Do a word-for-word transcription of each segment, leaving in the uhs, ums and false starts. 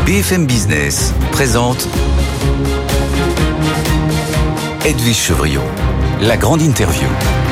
B F M Business présente Edwige Chevrillon, la grande interview.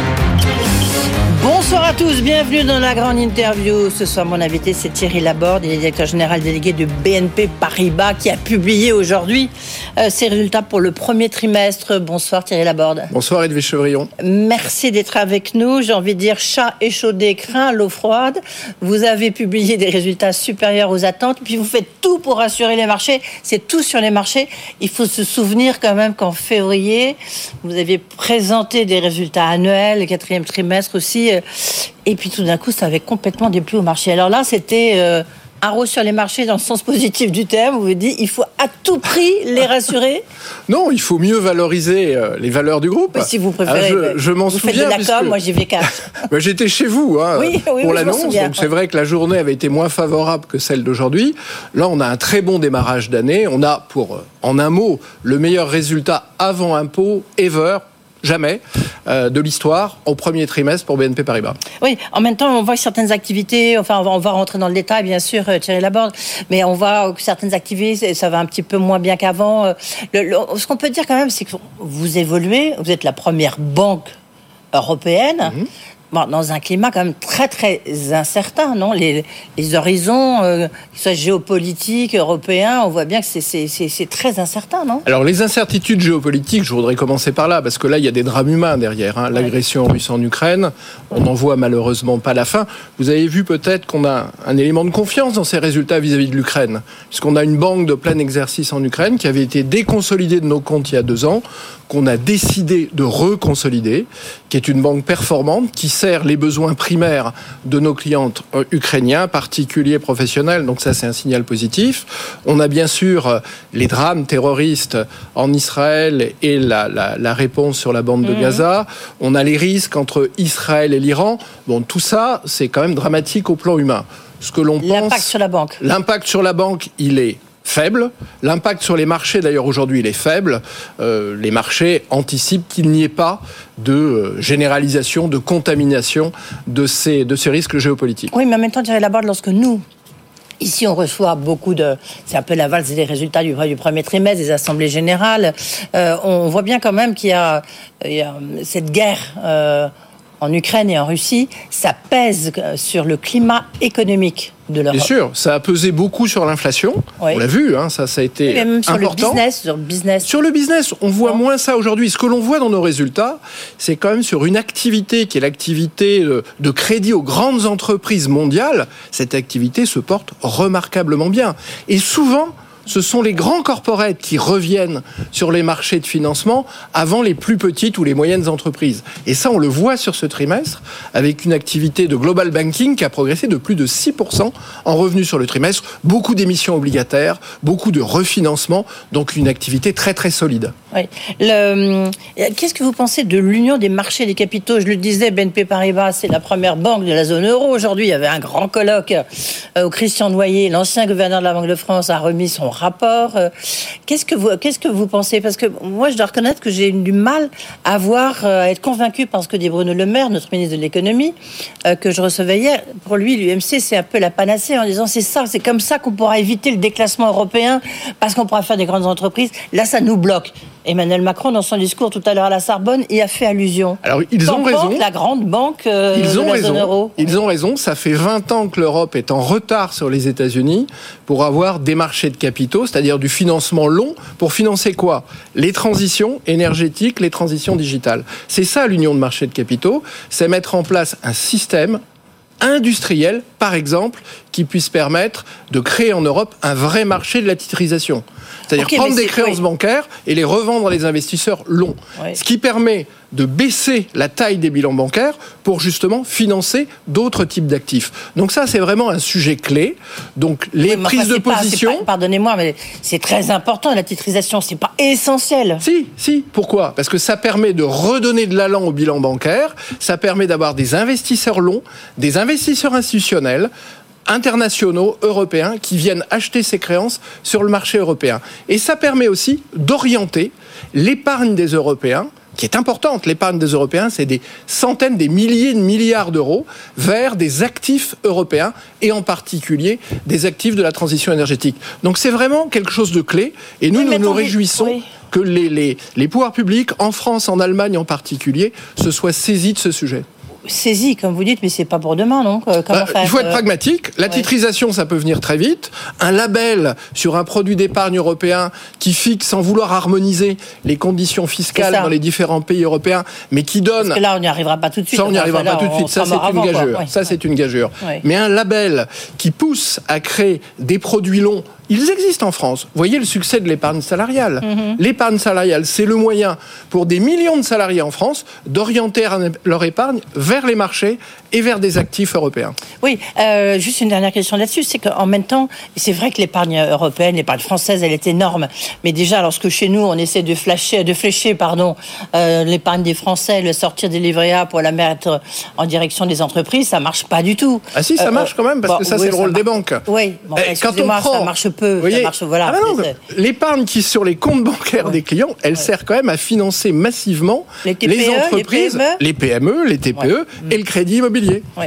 Bonsoir à tous, bienvenue dans la grande interview. Ce soir, mon invité, c'est Thierry Laborde, il est directeur général délégué de B N P Paribas, qui a publié aujourd'hui euh, ses résultats pour le premier trimestre. Bonsoir Thierry Laborde. Bonsoir Edwige Chevrillon. Merci d'être avec nous. J'ai envie de dire chat échaudé, craint l'eau froide. Vous avez publié des résultats supérieurs aux attentes, puis vous faites tout pour rassurer les marchés. C'est tout sur les marchés. Il faut se souvenir quand même qu'en février, vous aviez présenté des résultats annuels, le quatrième trimestre aussi. Et puis tout d'un coup, ça avait complètement déplu au marché. Alors là, c'était euh, un rose sur les marchés dans le sens positif du terme. Vous vous dites, il faut à tout prix les rassurer. Non, il faut mieux valoriser euh, les valeurs du groupe. Oui, si vous préférez. Ah, je, je m'en vous souviens. Vous faites de la com, moi j'y vais quatre. ben, j'étais chez vous hein, oui, oui, pour oui, l'annonce. Donc c'est vrai que la journée avait été moins favorable que celle d'aujourd'hui. Là, on a un très bon démarrage d'année. On a, pour, en un mot, le meilleur résultat avant impôt ever. Jamais euh, de l'histoire au premier trimestre pour B N P Paribas. Oui, en même temps, on voit que certaines activités, enfin, on va, on va rentrer dans le détail, bien sûr, Thierry Laborde, mais on voit que certaines activités, ça va un petit peu moins bien qu'avant. Le, le, ce qu'on peut dire quand même, c'est que vous évoluez, vous êtes la première banque européenne. Mmh. Bon, dans un climat quand même très très incertain, non ? Les, les horizons, euh, qu'ils soient géopolitiques, européens, on voit bien que c'est, c'est, c'est, c'est très incertain, non ? Alors les incertitudes géopolitiques, je voudrais commencer par là, parce que là il y a des drames humains derrière. Hein. L'agression russe en Ukraine, on n'en voit malheureusement pas la fin. Vous avez vu peut-être qu'on a un élément de confiance dans ces résultats vis-à-vis de l'Ukraine, puisqu'on a une banque de plein exercice en Ukraine qui avait été déconsolidée de nos comptes il y a deux ans, qu'on a décidé de reconsolider, qui est une banque performante, qui sert les besoins primaires de nos clients ukrainiens, particuliers, professionnels, donc ça c'est un signal positif. On a bien sûr les drames terroristes en Israël et la, la, la réponse sur la bande de mmh. Gaza. On a les risques entre Israël et l'Iran. Bon, tout ça, c'est quand même dramatique au plan humain. Ce que l'on pense, l'impact sur la banque. L'impact sur la banque, il est faible. L'impact sur les marchés, d'ailleurs, aujourd'hui, il est faible. Euh, les marchés anticipent qu'il n'y ait pas de euh, généralisation, de contamination de ces, de ces risques géopolitiques. Oui, mais en même temps, Thierry Laborde, lorsque nous, ici, on reçoit beaucoup de... C'est un peu la valse des résultats du, du premier trimestre, des assemblées générales. Euh, on voit bien quand même qu'il y a, il y a cette guerre... Euh, en Ukraine et en Russie, ça pèse sur le climat économique de l'Europe. Bien sûr, ça a pesé beaucoup sur l'inflation. Oui. On l'a vu, hein, ça, ça a été mais même sur important. Le business, sur le business. Sur le business, on voit non. moins ça aujourd'hui. Ce que l'on voit dans nos résultats, c'est quand même sur une activité qui est l'activité de crédit aux grandes entreprises mondiales. Cette activité se porte remarquablement bien. Et souvent, ce sont les grands corporates qui reviennent sur les marchés de financement avant les plus petites ou les moyennes entreprises. Et ça, on le voit sur ce trimestre, avec une activité de global banking qui a progressé de plus de six pour cent en revenus sur le trimestre. Beaucoup d'émissions obligataires, beaucoup de refinancement, donc une activité très très solide. Oui. Le, qu'est-ce que vous pensez de l'union des marchés des capitaux ? Je le disais, B N P Paribas, c'est la première banque de la zone euro. Aujourd'hui, il y avait un grand colloque où Christian Noyer, l'ancien gouverneur de la Banque de France, a remis son rapport. Qu'est-ce que vous, qu'est-ce que vous pensez ? Parce que moi, je dois reconnaître que j'ai du mal à voir, à être convaincu par ce que dit Bruno Le Maire, notre ministre de l'économie, que je recevais hier. Pour lui, l'U M C, c'est un peu la panacée en disant c'est ça, c'est comme ça qu'on pourra éviter le déclassement européen parce qu'on pourra faire des grandes entreprises. Là, ça nous bloque. Emmanuel Macron, dans son discours tout à l'heure à la Sorbonne, y a fait allusion. Alors, ils ont raison. La grande banque euh, ils ont de la raison. zone euro. Ils ont raison. Ça fait vingt ans que l'Europe est en retard sur les États-Unis pour avoir des marchés de capitaux, c'est-à-dire du financement long, pour financer quoi ? Les transitions énergétiques, les transitions digitales. C'est ça l'union de marchés de capitaux, c'est mettre en place un système industriel, par exemple, qui puisse permettre de créer en Europe un vrai marché de la titrisation. C'est-à-dire okay, prendre des créances oui. bancaires et les revendre à des investisseurs longs. Oui. Ce qui permet de baisser la taille des bilans bancaires pour justement financer d'autres types d'actifs. Donc ça, c'est vraiment un sujet clé. Donc les oui, prises enfin, de position... Pas, pas, pardonnez-moi, mais c'est très important, la titrisation. C'est pas essentiel. Si, si. Pourquoi ? Parce que ça permet de redonner de l'allant au bilan bancaire. Ça permet d'avoir des investisseurs longs, des investisseurs institutionnels, internationaux, européens, qui viennent acheter ces créances sur le marché européen. Et ça permet aussi d'orienter l'épargne des Européens qui est importante. L'épargne des Européens, c'est des centaines, des milliers de milliards d'euros vers des actifs européens et en particulier des actifs de la transition énergétique. Donc c'est vraiment quelque chose de clé et nous, oui, nous nous réjouissons oui. que les, les, les pouvoirs publics, en France, en Allemagne en particulier, se soient saisis de ce sujet. Saisi, comme vous dites, mais c'est pas pour demain, non ? Comment bah, faire ? Il faut être pragmatique. La ouais. titrisation, ça peut venir très vite. Un label sur un produit d'épargne européen qui fixe, sans vouloir harmoniser les conditions fiscales dans les différents pays européens, mais qui donne... Parce que là, on n'y arrivera pas tout de suite. Ça, on n'y arrivera pas tout de suite. Ça, c'est une gageure. Ouais. Ça, c'est une gageure. Ouais. Mais un label qui pousse à créer des produits longs, ils existent en France. Vous voyez le succès de l'épargne salariale. Mm-hmm. L'épargne salariale, c'est le moyen pour des millions de salariés en France d'orienter leur épargne vers les marchés et vers des actifs européens. Oui, euh, juste une dernière question là-dessus, c'est qu'en même temps, c'est vrai que l'épargne européenne, l'épargne française, elle est énorme. Mais déjà, lorsque chez nous, on essaie de flasher, de flécher, pardon, euh, l'épargne des Français, le sortir des livrets A pour la mettre en direction des entreprises, ça marche pas du tout. Ah si, ça euh, marche quand même, parce bon, que ça, oui, c'est le rôle marche. des banques. Oui, bon, eh, excusez-moi, prend, ça marche peu. Voyez, ça marche, voilà. Ah non, l'épargne qui est sur les comptes bancaires ouais. des clients, elle ouais. sert quand même à financer massivement les, T P E, les entreprises, les P M E, les P M E, les T P E ouais. et le crédit immobilier. Oui.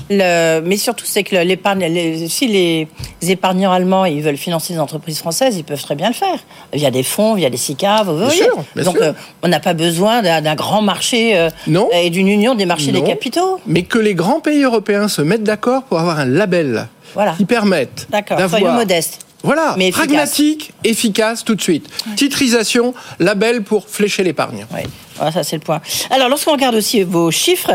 Le, mais surtout, c'est que l'épargne, les, si les épargnants allemands ils veulent financer des entreprises françaises, ils peuvent très bien le faire. Via des fonds, via des SICAV, vous voyez. Bien sûr, bien Donc, sûr. Euh, on n'a pas besoin d'un, d'un grand marché euh, non. et d'une union des marchés non. des capitaux. Mais que les grands pays européens se mettent d'accord pour avoir un label voilà. qui permette D'accord. d'avoir... Soyons modestes. Voilà, mais pragmatique, efficace tout de suite. Ouais. Titrisation, label pour flécher l'épargne. Oui, voilà, ça c'est le point. Alors, lorsqu'on regarde aussi vos chiffres,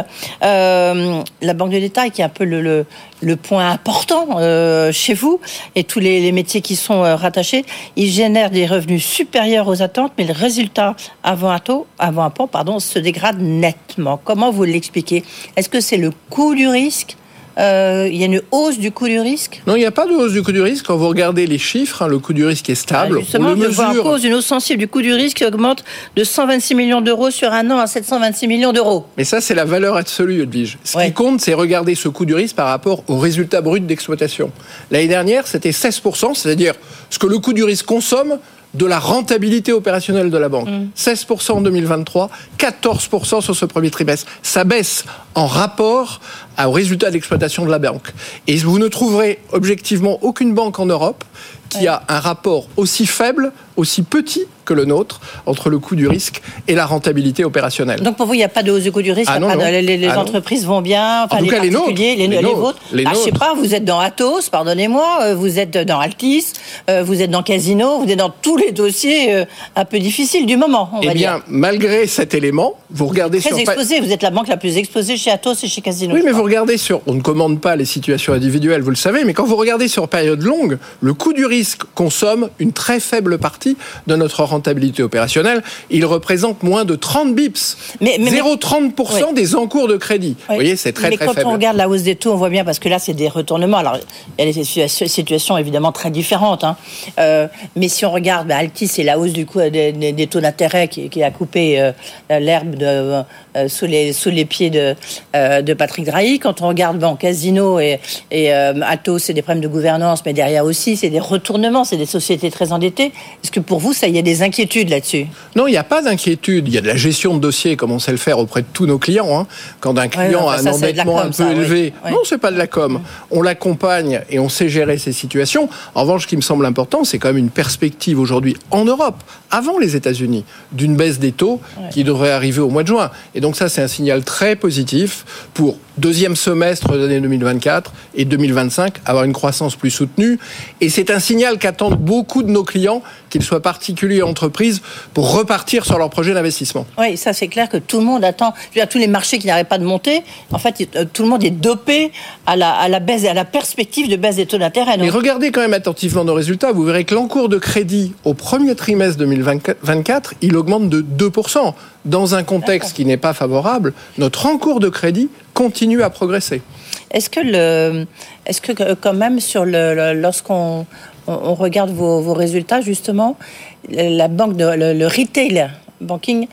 euh, la Banque de détail, qui est un peu le, le, le point important euh, chez vous, et tous les, les métiers qui sont euh, rattachés, ils génèrent des revenus supérieurs aux attentes, mais le résultat avant un taux, avant un pont, pardon, se dégrade nettement. Comment vous l'expliquez ? Est-ce que c'est le coût du risque ? Euh, il y a une hausse du coût du risque ? Non, il n'y a pas de hausse du coût du risque. Quand vous regardez les chiffres, hein, le coût du risque est stable. Ah, justement, on le je mesure. vois en cause une hausse sensible du coût du risque qui augmente de cent vingt-six millions d'euros sur un an à sept cent vingt-six millions d'euros. Mais ça, c'est la valeur absolue, Edwige. Ce ouais. qui compte, c'est regarder ce coût du risque par rapport au résultat brut d'exploitation. L'année dernière, c'était seize pour cent, c'est-à-dire ce que le coût du risque consomme de la rentabilité opérationnelle de la banque. Mmh. seize pour cent en deux mille vingt-trois, quatorze pour cent sur ce premier trimestre. Ça baisse en rapport au résultat d'exploitation de la banque. Et vous ne trouverez objectivement aucune banque en Europe qui ouais. a un rapport aussi faible, aussi petit que le nôtre, entre le coût du risque et la rentabilité opérationnelle. Donc pour vous, il n'y a pas de hausse du coût du risque, ah non, pas non. De, les, les ah entreprises non. vont bien, enfin en tout les cas, particuliers, les, les, les, les vôtres. Les ah, je ne sais pas, vous êtes dans Atos, pardonnez-moi, vous êtes dans Altis, vous êtes dans Casino, vous êtes dans tous les dossiers un peu difficiles du moment, on eh va bien, dire. Malgré cet élément, vous regardez Très sur... exposé, vous êtes la banque la plus exposée chez Atos et chez Casino. Oui, mais vous regardez sur... On ne commande pas les situations individuelles, vous le savez, mais quand vous regardez sur période longue, le coût du risque consomme une très faible partie de notre rentabilité opérationnelle. Il représente moins de trente bips. Mais, mais, zéro virgule trente pour cent oui. des encours de crédit. Oui. Vous voyez, c'est très, mais très quand faible. On regarde la hausse des taux, on voit bien, parce que là, c'est des retournements. Alors, il y a des situations évidemment très différentes. Hein. Euh, mais si on regarde, bah, Altis, c'est la hausse du coût des, des, des taux d'intérêt qui, qui a coupé euh, l'herbe de, euh, sous, les, sous les pieds de, euh, de Patrick Drahi. Quand on regarde bon, Casino et, et euh, Atos, c'est des problèmes de gouvernance, mais derrière aussi, c'est des retournements, c'est des sociétés très endettées. Est-ce que pour vous, ça, il y a des inquiétudes là-dessus ? Non, il n'y a pas d'inquiétude. Il y a de la gestion de dossier, comme on sait le faire auprès de tous nos clients. Hein. Quand un client ouais, non, a un endettement com, un peu ça, élevé, oui. non, c'est pas de la com. On l'accompagne et on sait gérer ces situations. En revanche, ce qui me semble important, c'est quand même une perspective aujourd'hui en Europe, avant les États-Unis, d'une baisse des taux ouais. qui devrait arriver au mois de juin. Et donc ça, c'est un signal très positif pour deuxième semestre de l'année deux mille vingt-quatre et deux mille vingt-cinq, avoir une croissance plus soutenue. Et c'est un signal qu'attendent beaucoup de nos clients, qu'ils soient particuliers ou entreprises, pour repartir sur leur projet d'investissement. Oui, ça c'est clair que tout le monde attend. Je veux dire, tous les marchés qui n'arrêtent pas de monter, en fait, tout le monde est dopé à la, à la baisse, à la perspective de baisse des taux d'intérêt. Mais regardez quand même attentivement nos résultats. Vous verrez que l'encours de crédit au premier trimestre deux mille vingt-quatre, il augmente de deux pour cent. Dans un contexte qui n'est pas favorable, notre encours de crédit continue à progresser. Est-ce que, le, est-ce que quand même, sur le, le, lorsqu'on on, on regarde vos, vos résultats, justement, la banque de, le, le retail banking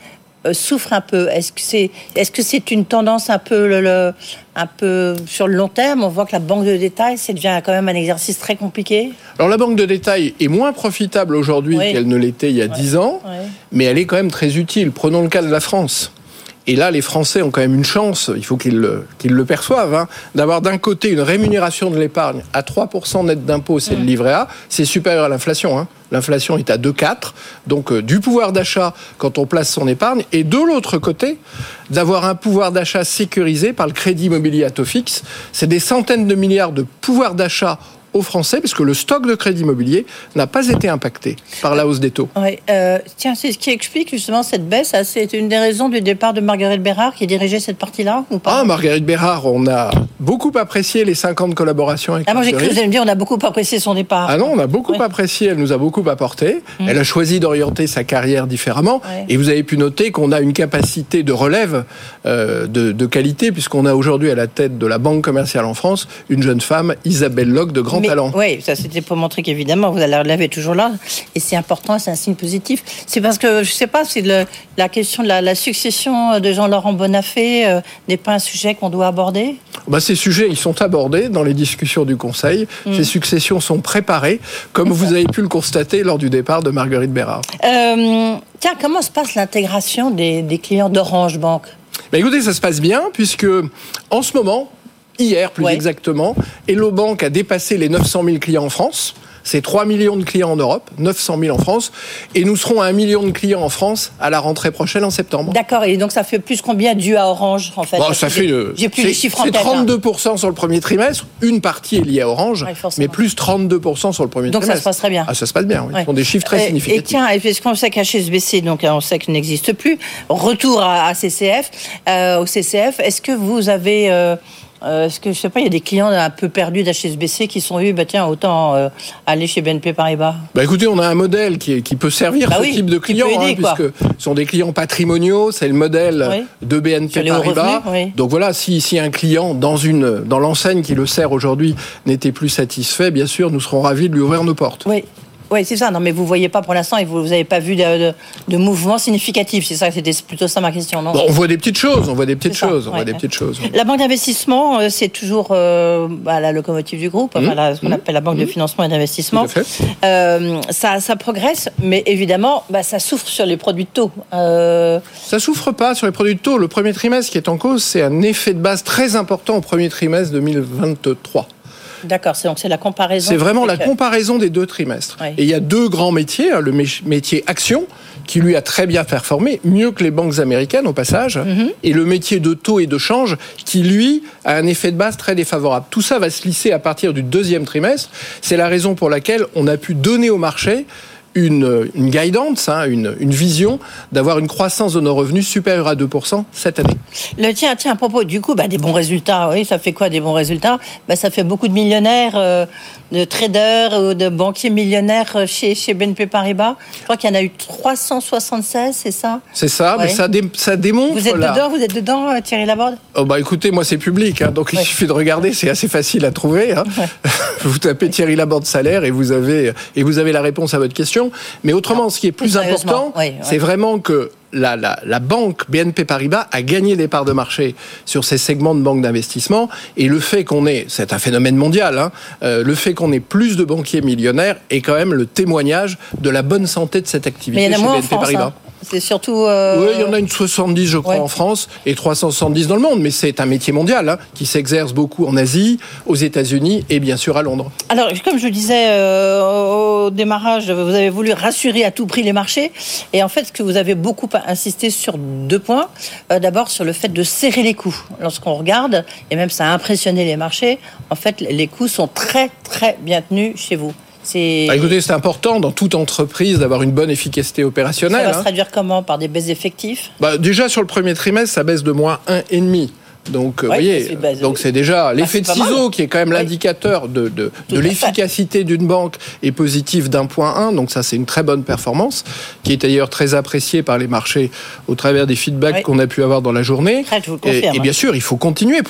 euh, souffre un peu. Est-ce que c'est, est-ce que c'est une tendance un peu, le, le, un peu sur le long terme? On voit que la banque de détail, ça devient quand même un exercice très compliqué. Alors la banque de détail est moins profitable aujourd'hui oui. qu'elle ne l'était il y a dix ans, oui. mais elle est quand même très utile. Prenons le cas de la France. Et là, les Français ont quand même une chance, il faut qu'ils le, qu'ils le perçoivent, hein, d'avoir d'un côté une rémunération de l'épargne à trois pour cent net d'impôt, c'est mmh. le livret A, c'est supérieur à l'inflation. Hein. L'inflation est à deux virgule quatre, donc euh, du pouvoir d'achat quand on place son épargne. Et de l'autre côté, d'avoir un pouvoir d'achat sécurisé par le crédit immobilier à taux fixe. C'est des centaines de milliards de pouvoir d'achat aux Français, parce que le stock de crédit immobilier n'a pas été impacté par la hausse des taux. Oui, euh, tiens, c'est ce qui explique justement cette baisse. C'est une des raisons du départ de Marguerite Bérard qui dirigeait cette partie-là, ou pas? Ah, Marguerite Bérard, on a beaucoup apprécié les cinquante collaborations avec ah, moi j'ai cru que vous allez me dire on a beaucoup apprécié son départ. Ah non, on a beaucoup oui. apprécié, elle nous a beaucoup apporté. Mmh. Elle a choisi d'orienter sa carrière différemment. Oui. Et vous avez pu noter qu'on a une capacité de relève euh, de, de qualité, puisqu'on a aujourd'hui à la tête de la Banque commerciale en France une jeune femme, Isabelle Locke, de grand Mais, talent. Oui, ça c'était pour montrer qu'évidemment vous la relève est toujours là, et c'est important, c'est un signe positif. C'est parce que je ne sais pas si le, la question de la, la succession de Jean-Laurent Bonnafé euh, n'est pas un sujet qu'on doit aborder. Bah, ces sujets, ils sont abordés dans les discussions du Conseil. Mmh. Ces successions sont préparées, comme vous avez pu le constater lors du départ de Marguerite Bérard. Euh, tiens, comment se passe l'intégration des, des clients d'Orange Bank? Bah, écoutez, ça se passe bien, puisque en ce moment, hier plus ouais. exactement, Hello Bank a dépassé les neuf cent mille clients en France. C'est trois millions de clients en Europe, neuf cent mille en France, et nous serons à un million de clients en France à la rentrée prochaine en septembre. D'accord, et donc ça fait plus combien dû à Orange en fait? Bon, ça fait, j'ai, j'ai plus les chiffres en tête. C'est trente-deux pour cent hein. sur le premier trimestre, une partie est liée à Orange, ouais, mais plus trente-deux pour cent sur le premier donc trimestre. Donc ça se passe très bien. Ah, ça se passe bien, oui. Ouais. Ce sont des chiffres très euh, significatifs. Et tiens, est-ce qu'on sait qu'H S B C, donc on sait qu'il n'existe plus, retour à, à C C F, euh, au C C F, est-ce que vous avez... Euh, Euh, est-ce que, je sais pas, il y a des clients un peu perdus d'H S B C qui sont eu, bah tiens, autant euh, aller chez B N P Paribas? Bah écoutez, on a un modèle qui, est, qui peut servir bah ce oui, type de clients, aider, hein, puisque ce sont des clients patrimoniaux, c'est le modèle oui. de B N P Paribas. Revenus, oui. Donc voilà, si, si un client dans, une, dans l'enseigne qui le sert aujourd'hui n'était plus satisfait, bien sûr, nous serons ravis de lui ouvrir nos portes. Oui. Oui, c'est ça. Non, mais vous voyez pas pour l'instant et vous n'avez pas vu de, de, de mouvement significatif. C'est ça, c'était plutôt ça ma question, non? Bon, on voit des petites choses. On voit des petites c'est choses. Ça, on ouais, voit des ouais. petites choses. La banque d'investissement, euh, c'est toujours euh, bah, la locomotive du groupe. Enfin, mmh. la, ce qu'on mmh. appelle la banque mmh. de financement et d'investissement. Tout à fait. Euh, ça, ça progresse, mais évidemment, bah, ça souffre sur les produits de taux. Euh... Ça souffre pas sur les produits de taux. Le premier trimestre qui est en cause, c'est un effet de base très important au premier trimestre deux mille vingt-trois. D'accord, c'est donc c'est la comparaison. C'est vraiment la comparaison des deux trimestres. Oui. Et il y a deux grands métiers, le métier action qui lui a très bien performé, mieux que les banques américaines au passage, mm-hmm. et le métier de taux et de change qui lui a un effet de base très défavorable. Tout ça va se lisser à partir du deuxième trimestre. C'est la raison pour laquelle on a pu donner au marché Une, une guidance, hein, une, une vision d'avoir une croissance de nos revenus supérieure à deux pour cent cette année. Le, tiens, tiens, à propos, du coup, bah, des bons résultats, oui, ça fait quoi des bons résultats? Bah, ça fait beaucoup de millionnaires, euh, de traders ou de banquiers millionnaires chez, chez B N P Paribas. Je crois qu'il y en a eu trois cent soixante-seize, c'est ça? C'est ça, ouais. mais ça, dé, ça démontre... Vous êtes là. dedans, vous êtes dedans, Thierry Laborde? Oh bah écoutez, moi c'est public, hein, donc ouais. il suffit de regarder, c'est assez facile à trouver. Hein. Ouais. Vous tapez Thierry Laborde salaire et vous avez, et vous avez la réponse à votre question. Mais autrement, ce qui est plus important, oui, oui. c'est vraiment que la, la, la banque B N P Paribas a gagné des parts de marché sur ces segments de banque d'investissement. Et le fait qu'on ait, c'est un phénomène mondial, hein, euh, le fait qu'on ait plus de banquiers millionnaires est quand même le témoignage de la bonne santé de cette activité chez B N P France, Paribas. Hein. C'est surtout... Euh... Oui, il y en a une soixante-dix, je crois, ouais. en France, et trois cent soixante-dix dans le monde. Mais c'est un métier mondial, hein, qui s'exerce beaucoup en Asie, aux États-Unis et bien sûr à Londres. Alors, comme je le disais euh, au démarrage, vous avez voulu rassurer à tout prix les marchés. Et en fait, ce que vous avez beaucoup insisté sur deux points. Euh, d'abord, sur le fait de serrer les coûts. Lorsqu'on regarde, et même ça a impressionné les marchés, en fait, les coûts sont très, très bien tenus chez vous. C'est... Bah écoutez, c'est important dans toute entreprise d'avoir une bonne efficacité opérationnelle. Ça va hein. se traduire comment? Par des baisses d'effectifs? Bah déjà sur le premier trimestre, ça baisse de moins un virgule cinq. Donc, vous ouais, voyez, c'est base, donc c'est déjà ah, l'effet c'est de ciseau qui est quand même oui. l'indicateur de, de, de l'efficacité fait. d'une banque est positif d'un point un. Donc ça, c'est une très bonne performance qui est d'ailleurs très appréciée par les marchés au travers des feedbacks oui. qu'on a pu avoir dans la journée. Très, je vous le confirme, et, et bien sûr, il faut continuer. Pourquoi ?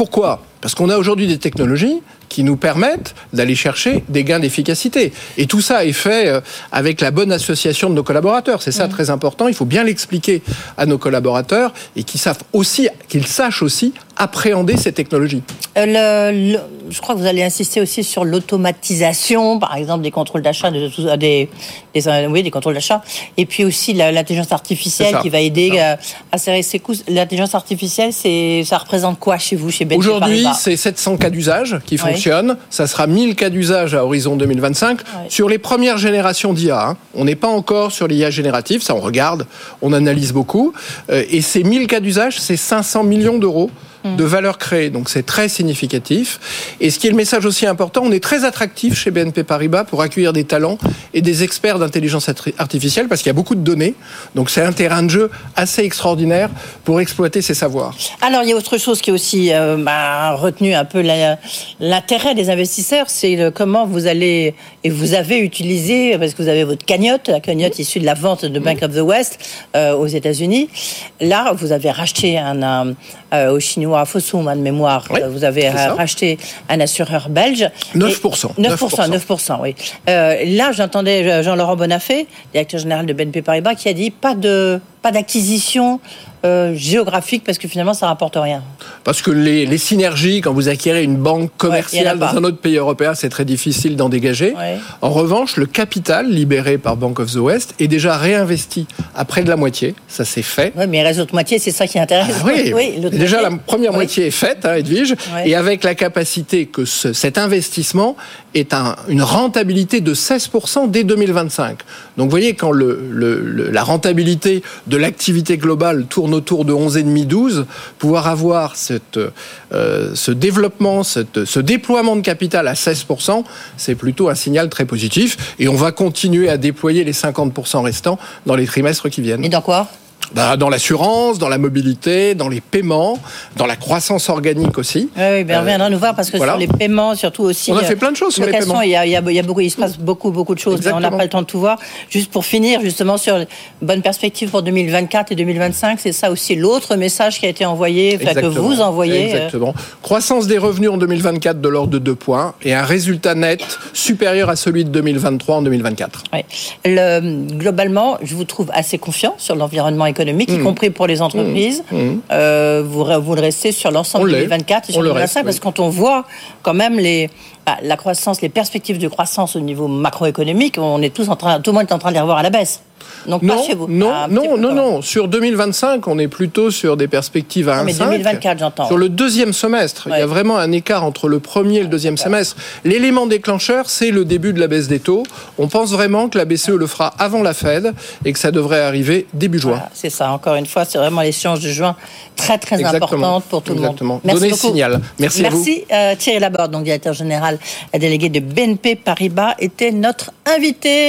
Parce qu'on a aujourd'hui des technologies qui nous permettent d'aller chercher des gains d'efficacité. Et tout ça est fait avec la bonne association de nos collaborateurs. C'est ça mmh. très important. Il faut bien l'expliquer à nos collaborateurs et qu'ils savent aussi, qu'ils sachent aussi appréhender ces technologies. Euh, le, le, je crois que vous allez insister aussi sur l'automatisation, par exemple des contrôles d'achat, de, de, des, des, oui, des contrôles d'achat, et puis aussi la, l'intelligence artificielle qui va aider à, à serrer ses coûts. L'intelligence artificielle, c'est, ça représente quoi chez vous, chez B N P Paribas ? Aujourd'hui, c'est sept cents cas d'usage qui oui. fonctionnent. Ça sera mille cas d'usage à horizon deux mille vingt-cinq. Oui. Sur les premières générations d'I A, hein, on n'est pas encore sur l'I A générative, ça on regarde, on analyse beaucoup. Euh, et ces mille cas d'usage, c'est cinq cents millions d'euros de valeur créée. Donc c'est très significatif. Et ce qui est le message aussi important, on est très attractif chez B N P Paribas pour accueillir des talents et des experts d'intelligence artificielle parce qu'il y a beaucoup de données. Donc c'est un terrain de jeu assez extraordinaire pour exploiter ces savoirs. Alors il y a autre chose qui est aussi euh, bah, retenu un peu la, l'intérêt des investisseurs, c'est le, comment vous allez, et vous avez utilisé, parce que vous avez votre cagnotte, la cagnotte issue de la vente de Bank of the West euh, aux États-Unis. Là, vous avez racheté un, un euh, aux Chinois à Fossum, de mémoire, oui, vous avez racheté un assureur belge. neuf pour cent. neuf pour cent, neuf pour cent, oui. Euh, là, j'entendais Jean-Laurent Bonnafé, directeur général de B N P Paribas, qui a dit pas de, pas d'acquisition euh, géographique parce que finalement, ça rapporte rien. Parce que les, les synergies, quand vous acquérez une banque commerciale ouais, dans un autre pays européen, c'est très difficile d'en dégager. Ouais. En revanche, le capital libéré par Bank of the West est déjà réinvesti à près de la moitié. Ça, c'est fait. Oui, mais il reste l'autre moitié, c'est ça qui intéresse. Ah, oui, oui déjà moitié. La première oui. moitié est faite, hein, Edwige, oui. et avec la capacité que ce, cet investissement est un, une rentabilité de seize pour cent dès deux mille vingt-cinq. Donc, vous voyez, quand le, le, le, la rentabilité de l'activité globale tourne autour de onze virgule cinq douze, pouvoir avoir cette, euh, ce développement, cette, ce déploiement de capital à seize pour cent, c'est plutôt un signal très positif. Et on va continuer à déployer les cinquante pour cent restants dans les trimestres qui viennent. Et dans quoi ? Bah, dans l'assurance, dans la mobilité, dans les paiements, dans la croissance organique aussi. Oui, oui ben on viendra euh, nous voir parce que voilà. sur les paiements, surtout aussi. On a fait plein de choses sur les paiements. Il y a, il y a, il y a beaucoup, il se passe beaucoup, beaucoup de choses. Mais on n'a pas le temps de tout voir. Juste pour finir, justement, sur les bonnes perspectives pour deux mille vingt-quatre et deux mille vingt-cinq, c'est ça aussi l'autre message qui a été envoyé, enfin, que vous envoyez. Exactement. Croissance des revenus en deux mille vingt-quatre de l'ordre de deux points et un résultat net supérieur à celui de deux mille vingt-trois en deux mille vingt-quatre. Oui. Le, globalement, je vous trouve assez confiant sur l'environnement économique. économique, mmh. y compris pour les entreprises. Mmh. Euh, vous, vous le restez sur l'ensemble de deux mille vingt-quatre et sur deux mille vingt-cinq, parce que quand on voit quand même les, bah, la croissance, les perspectives de croissance au niveau macroéconomique, on est tous en train, tout le monde est en train de les revoir à la baisse. Donc non, pas chez vous. Non, ah, non, non, non. Sur deux mille vingt-cinq, on est plutôt sur des perspectives à un virgule cinq. Mais deux mille vingt-quatre, j'entends. Sur le deuxième semestre, ouais. il y a vraiment un écart entre le premier et le deuxième ouais. semestre. L'élément déclencheur, c'est le début de la baisse des taux. On pense vraiment que la B C E le fera avant la Fed et que ça devrait arriver début juin. Voilà, c'est ça. Encore une fois, c'est vraiment l'échéance de juin très très Exactement. importante pour tout Exactement. le monde. Donnez signal. Merci, Merci à vous. Merci euh, Thierry Laborde, donc directeur général délégué de B N P Paribas, était notre invité.